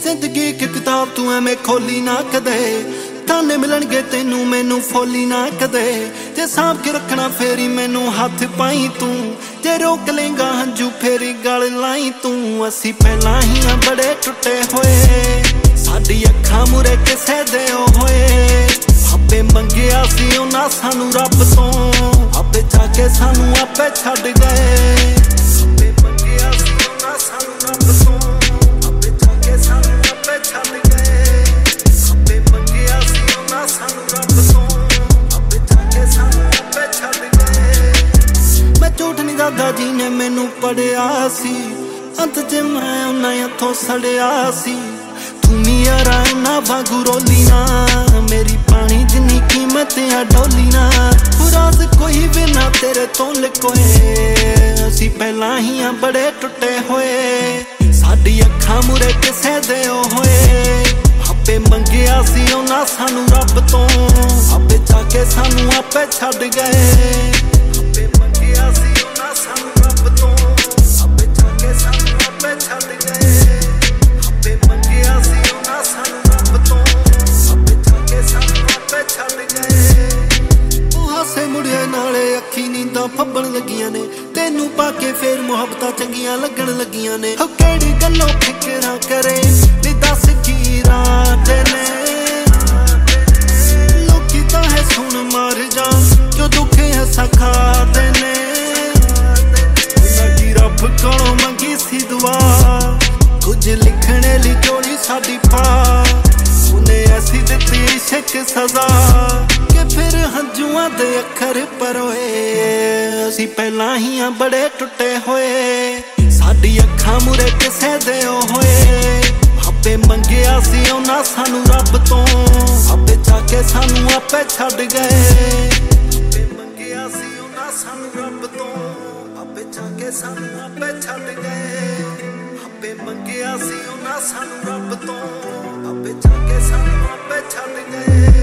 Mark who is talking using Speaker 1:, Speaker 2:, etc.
Speaker 1: जिंदगी की किताब तू एवें खोली ना कदे, ताने मिलणगे तेनू मैनू फोली ना कदे। जे सांभ के रखना फेरी मैनू हथ पाई तू, जे रोक लेंगा हंजू फेरी गल लाई तू। असी पहला ही हाँ बड़े टुटे होए, साडी अखां मुरे किसे दे होए। आपे मंगिया सी उन्हां सानू रब तो, आपे जाके सानू आपे छड्ड गए। आपे मंगिया सी उन्हां सानू रब तो, आपे जाके सानू आपे छड्ड गए। आपे मंगिया सी उन्हां सानू रब तो, आपे जाके सानू आपे छड्ड गए। मैं झूठ नहीं दादा जी ने मैनू पढ़िया सी, अंत च मैं उन्हां हथों सड़िया सी। तू यारा ना वांगू रोली ना, मेरी पानी जिन्नी कीमत आ डोली ना। राज कोई भी ना तेरे तो लिकोए, असी पहला ही हाँ बड़े टुटे होए। साडी अखां मुरे किसे दे होए, आपे मंगिया सी उन्हां सानू रब तो, आपे जाके सानू आपे छड्ड गए। आपे मंगिया सी उन्हां सानू रब तो, आपे जाके सानू आपे छड्ड गए। आपे मंगिया सी उन्हां सानू रब तो, आपे जाके सानू आपे छड्ड गए। ਉਹ ਹਾਸੇ ਮੁੜਿਆ ਨਾਲੇ ਅੱਖੀ ਨੀਂਦਾਂ ਫੱਬਣ ਲੱਗੀਆਂ ਨੇ, ਤੈਨੂੰ ਪਾ ਕੇ ਫੇਰ ਮੁਹੱਬਤਾਂ ਚੰਗੀਆਂ ਲੱਗਣ ਲੱਗੀਆਂ ਨੇ। ਹੋ ਕਿਹੜੀ ਗੱਲੋਂ ਫਿਕਰਾਂ ਕਰੇ ਨੀ ਦੱਸ ਕੀ ਰਾਤ ਨੇ। ਲੋਕੀ ਤਾਂ ਹੈ ਸੁਣ ਮਰ ਜਾ ਜੋ ਦੁੱਖ ਹੈ ਸਖਾਤੇ ਨੇ। ਲੱਗੀ ਰੱਬ ਕੋਲੋਂ ਮੰਗੀ ਸੀ ਦੁਆ, ਕੁਝ ਲਿਖਣੇ ਲਈ ਚੋਰੀ ਸਾਡੀ ਪਾ। ਉਹਨੇ ਐਸੀ ਦਿੱਤੀ ਇਸ਼ਕ ਸਜ਼ਾ ਕਿ ਫਿਰ ਹੰਝੂਆਂ ਦੇ ਅੱਖਰ ਪਰੋਏ। ਅਸੀਂ ਪਹਿਲਾਂ ਹੀ ਆਂ ਬੜੇ ਟੁੱਟੇ ਹੋਏ, ਸਾਡੀ ਅੱਖਾਂ ਮੁਰੇ ਕਿਸੇ ਦੇ ਹੋਏ। ਆਪੇ ਮੰਗਿਆ ਸੀ ਉਹਨਾਂ ਸਾਨੂੰ ਰੱਬ ਤੋਂ, ਆਪੇ ਜਾ ਕੇ ਸਾਨੂੰ ਆਪੇ ਛੱਡ ਗਏ। ਆਪੇ ਮੰਗਿਆ ਸੀ ਉਹਨਾਂ ਸਾਨੂੰ ਰੱਬ ਤੋਂ, ਆਪੇ ਜਾ ਕੇ ਸਾਨੂੰ ਆਪੇ ਛੱਡ ਗਏ। ਆਪੇ ਮੰਗਿਆ ਸੀ ਉਹਨਾਂ ਸਾਨੂੰ ਰੱਬ ਤੋਂ, ਆਪੇ ਜਾ ਕੇ ਸਾਨੂੰ ਆਪੇ ਛੱਡ ਗਏ।